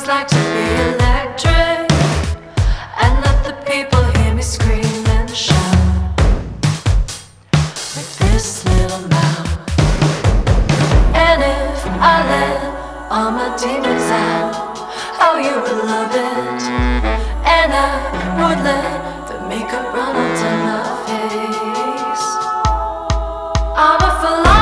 like to be electric and let the people hear me scream and shout with this little mouth. And if I let all my demons out, oh, you would love it. And I would let the makeup run onto my face. I'm a philosopher.